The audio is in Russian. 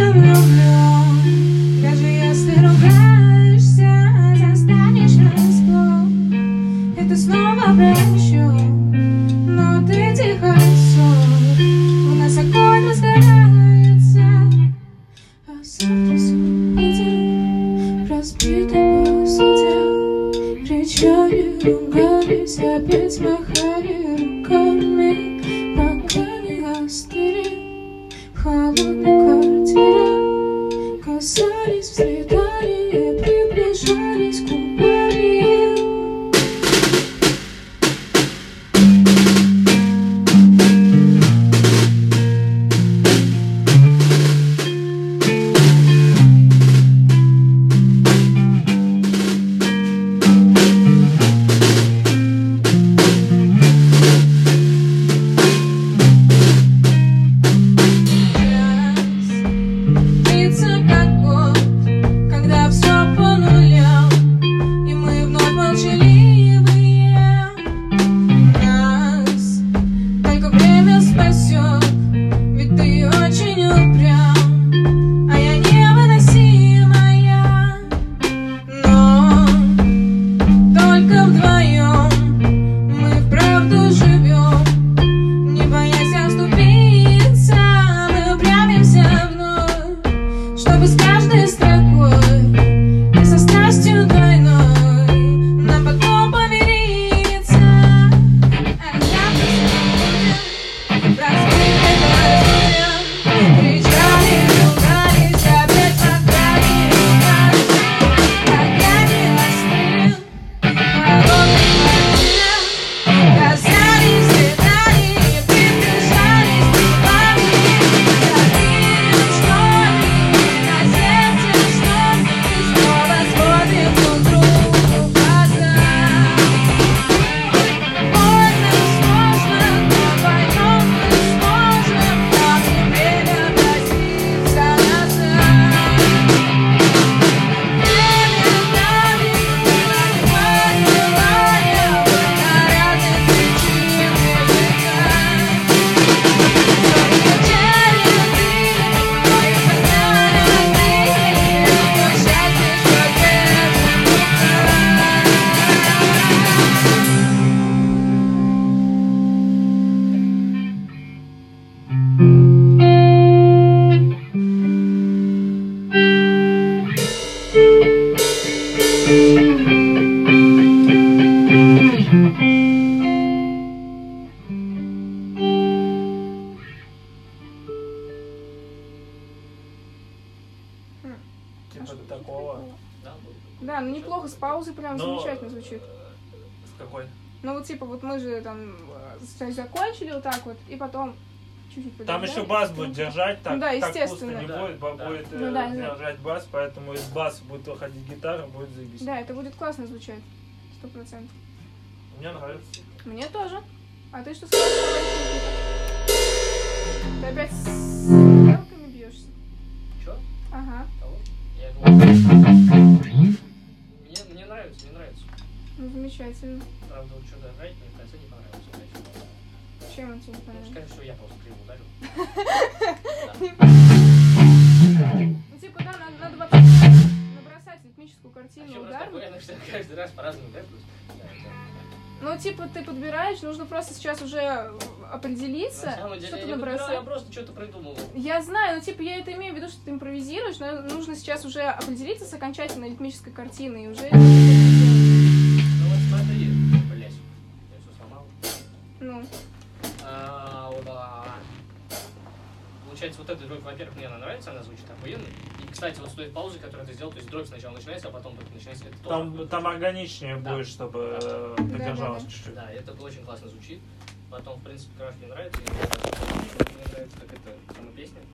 слишком люблю. Даже если ругаешься, застанешь врасплох. И ты снова прощу, но ты тихо ссор. У нас огонь разгорается, а завтра судим разбитой посуде. Кричали, ругались, опять махали руками, пока не остыли в холодной квартире. Касались, взлетали, приближались губами. Типа до такого. Да, ну неплохо, с паузой прям замечательно звучит. С какой? Ну вот типа вот мы же там закончили вот так вот, и потом чуть-чуть там подождали. еще бас будет держать, так, ну, да, так пусто естественно. не будет, будет держать бас, поэтому из баса будет выходить гитара, будет заебись. Да, это будет классно звучать, 100%. Мне нравится. Мне тоже. А ты что сказал? Ты опять с стрелками бьешься? Чё? Ага. Я думаю, мне нравится, мне нравится. Ну, замечательно. Правда, вот что-то играть мне в конце не понравилось. Опять. Чем он тебе не понравился? Скорее всего, я просто криво ударил. Ну, типа, да, надо вообще набросать ритмическую картину ударную. Я начинаю каждый раз по-разному кайфовать. Ну, типа, ты подбираешь, нужно просто сейчас уже определиться, На самом деле, что ты я набросал. я просто что-то придумал. Я знаю, ну, типа, я это имею в виду, что ты импровизируешь, но нужно сейчас уже определиться с окончательной ритмической картиной и уже... Ну, вот смотри, блядь, я все сломал. Ну. Получается, вот эта дробь, во-первых, мне она нравится, она звучит охуенно. И, кстати, вот с той паузы, которую ты сделал, то есть дробь сначала начинается, а потом только начинается. Это тоже Там органичнее будет, чтобы поддержалось чуть-чуть. Да, это очень классно звучит. Потом, в принципе, краш мне нравится. Мне нравится, как это, сама песня.